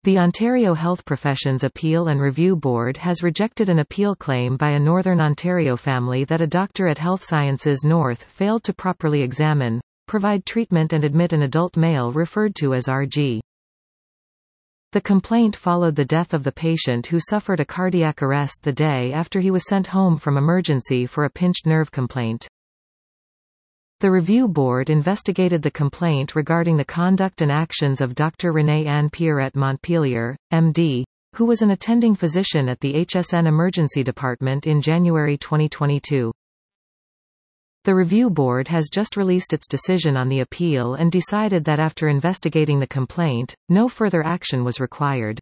The Ontario Health Professions Appeal and Review Board has rejected an appeal claim by a Northern Ontario family that a doctor at Health Sciences North failed to properly examine, provide treatment and admit an adult male referred to as RG. The complaint followed the death of the patient, who suffered a cardiac arrest the day after he was sent home from emergency for a pinched nerve complaint. The review board investigated the complaint regarding the conduct and actions of Dr. Renée-Anne Pierrette Montpelier, MD, who was an attending physician at the HSN Emergency Department in January 2022. The review board has just released its decision on the appeal and decided that after investigating the complaint, no further action was required.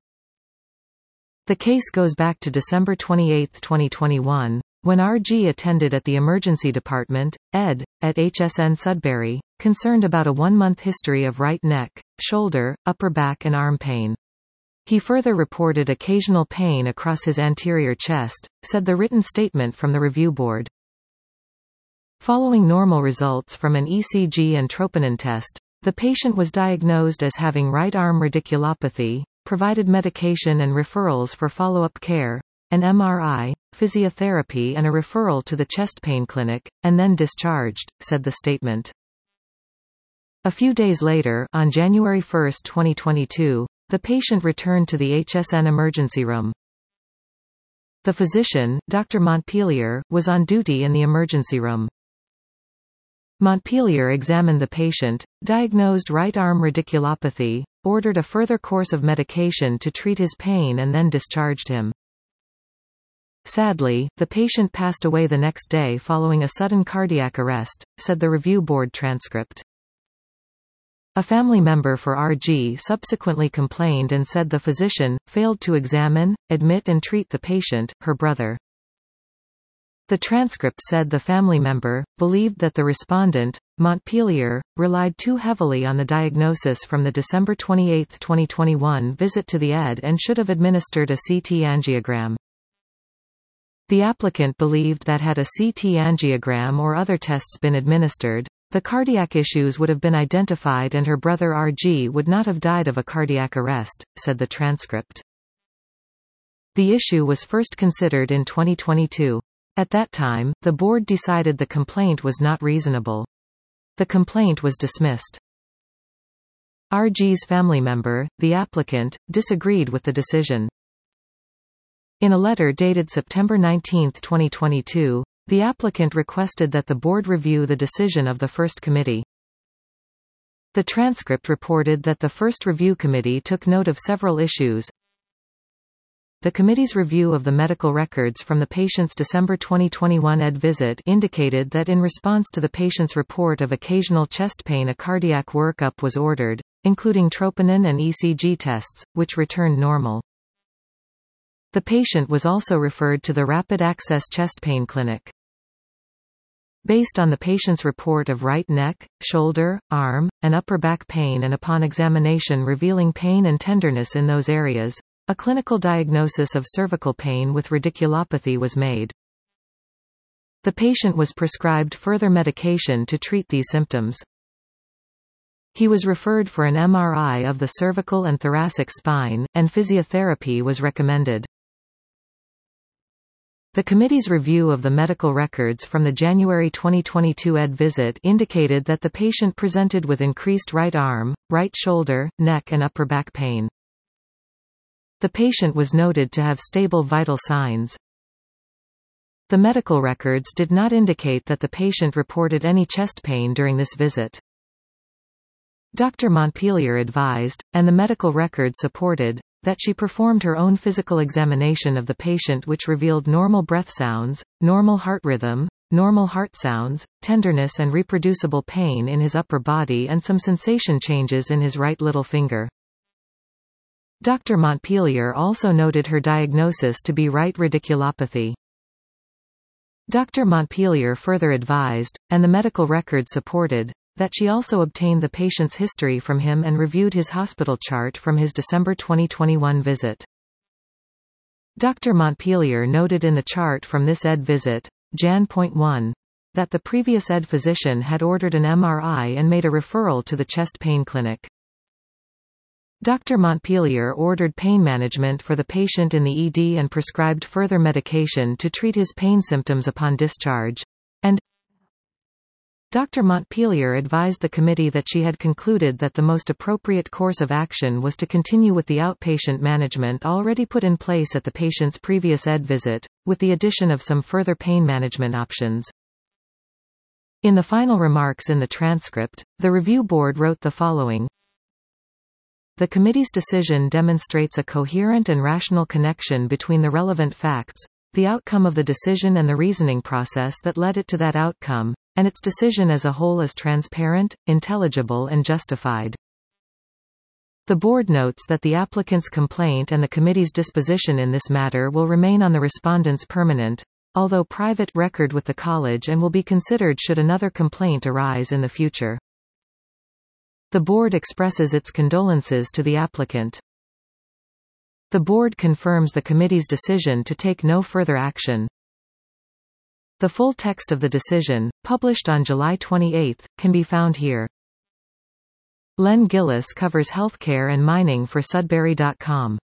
The case goes back to December 28, 2021. When RG attended at the emergency department, ed. at HSN Sudbury, concerned about a 1-month history of right neck, shoulder, upper back and arm pain. He further reported occasional pain across his anterior chest, said the written statement from the review board. Following normal results from an ECG and troponin test, the patient was diagnosed as having right arm radiculopathy, provided medication and referrals for follow-up care, an MRI, physiotherapy and a referral to the chest pain clinic, and then discharged, said the statement. A few days later, on January 1, 2022, the patient returned to the HSN emergency room. The physician, Dr. Montpelier, was on duty in the emergency room. Montpelier examined the patient, diagnosed right arm radiculopathy, ordered a further course of medication to treat his pain and then discharged him. Sadly, the patient passed away the next day following a sudden cardiac arrest, said the review board transcript. A family member for RG subsequently complained and said the physician failed to examine, admit and treat the patient, her brother. The transcript said the family member believed that the respondent, Montpelier, relied too heavily on the diagnosis from the December 28, 2021 visit to the ED and should have administered a CT angiogram. The applicant believed that had a CT angiogram or other tests been administered, the cardiac issues would have been identified and her brother RG would not have died of a cardiac arrest, said the transcript. The issue was first considered in 2022. At that time, the board decided the complaint was not reasonable. The complaint was dismissed. RG's family member, the applicant, disagreed with the decision. In a letter dated September 19, 2022, the applicant requested that the board review the decision of the first committee. The transcript reported that the first review committee took note of several issues. The committee's review of the medical records from the patient's December 2021 ED visit indicated that in response to the patient's report of occasional chest pain, a cardiac workup was ordered, including troponin and ECG tests, which returned normal. The patient was also referred to the Rapid Access Chest Pain Clinic. Based on the patient's report of right neck, shoulder, arm, and upper back pain and upon examination revealing pain and tenderness in those areas, a clinical diagnosis of cervical pain with radiculopathy was made. The patient was prescribed further medication to treat these symptoms. He was referred for an MRI of the cervical and thoracic spine, and physiotherapy was recommended. The committee's review of the medical records from the January 2022 ED visit indicated that the patient presented with increased right arm, right shoulder, neck and upper back pain. The patient was noted to have stable vital signs. The medical records did not indicate that the patient reported any chest pain during this visit. Dr. Montpelier advised, and the medical record supported, that she performed her own physical examination of the patient which revealed normal breath sounds, normal heart rhythm, normal heart sounds, tenderness and reproducible pain in his upper body and some sensation changes in his right little finger. Dr. Montpelier also noted her diagnosis to be right radiculopathy. Dr. Montpelier further advised, and the medical record supported, that she also obtained the patient's history from him and reviewed his hospital chart from his December 2021 visit. Dr. Montpelier noted in the chart from this ED visit, Jan.1, that the previous ED physician had ordered an MRI and made a referral to the chest pain clinic. Dr. Montpelier ordered pain management for the patient in the ED and prescribed further medication to treat his pain symptoms upon discharge. And Dr. Montpelier advised the committee that she had concluded that the most appropriate course of action was to continue with the outpatient management already put in place at the patient's previous ED visit, with the addition of some further pain management options. In the final remarks in the transcript, the review board wrote the following. The committee's decision demonstrates a coherent and rational connection between the relevant facts, the outcome of the decision and the reasoning process that led it to that outcome, and its decision as a whole is transparent, intelligible and justified. The board notes that the applicant's complaint and the committee's disposition in this matter will remain on the respondent's permanent, although private, record with the college and will be considered should another complaint arise in the future. The board expresses its condolences to the applicant. The board confirms the committee's decision to take no further action. The full text of the decision, published on July 28, can be found here. Len Gillis covers healthcare and mining for Sudbury.com.